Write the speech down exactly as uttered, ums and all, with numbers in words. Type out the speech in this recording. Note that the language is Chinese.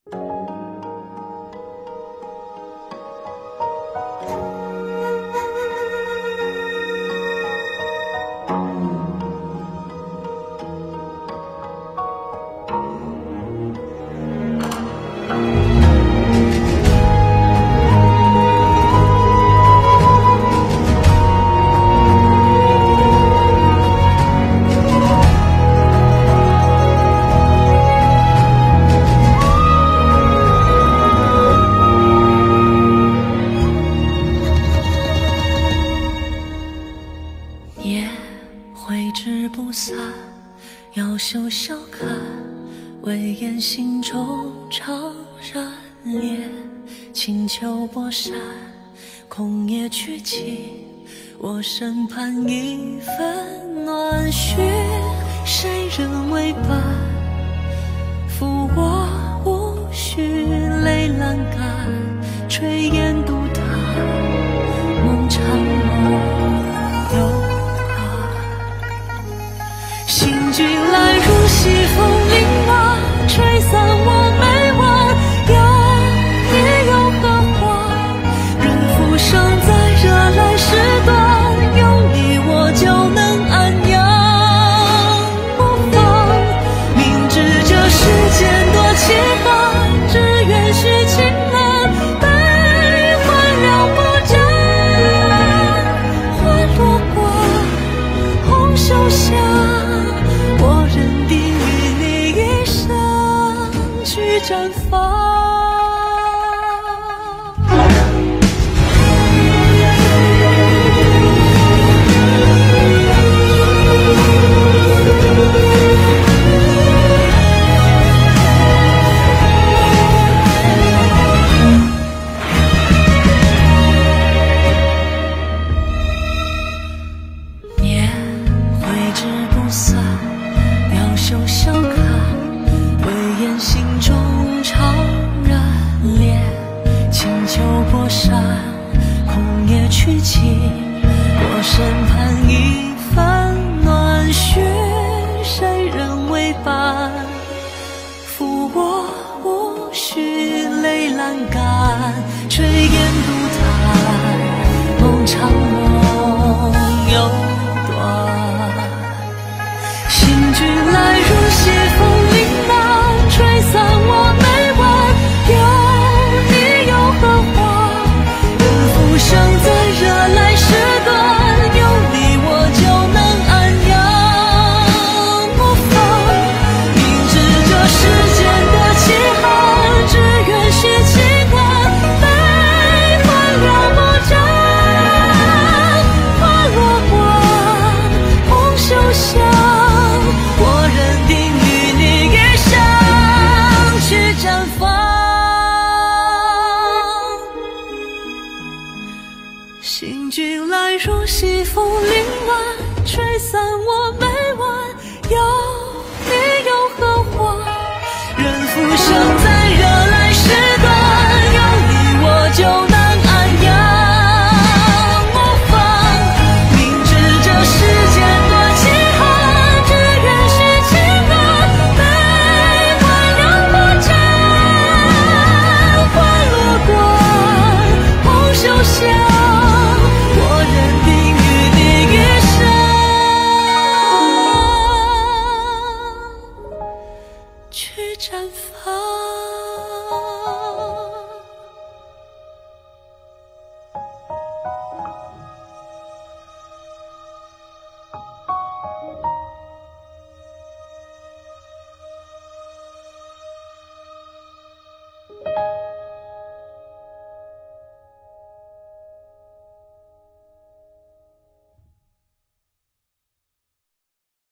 要袖笑看，唯言心中怅然烈。轻秋薄衫，空叶去尽，我身畔一份暖煦。谁人为伴？负我无需泪阑干，炊烟独叹，梦长梦有。行军来如西风凛然，吹散我眉弯，有你又何妨？人浮生在热来时段，有你我就能安养。不妨明知这世间多凄寒，只愿续情难，悲欢两不沾。花落过红袖下，我认定与你一生去绽放。年挥之不散，两袖相看，唯言心中怅然烈。轻秋薄衫，空叶去尽，我身畔一份暖煦。谁人为伴？负我无需泪阑干，炊烟独叹，梦长梦又短。行军来如西风凛然，吹散我眉弯，有你又何妨？人浮生在热来时段，有你我就能安养。不妨明知这世间多凄寒，只愿续情感，悲欢两不沾。花落过红袖下，我认定与你一生去绽放。行军来如西风凛然，吹散我眉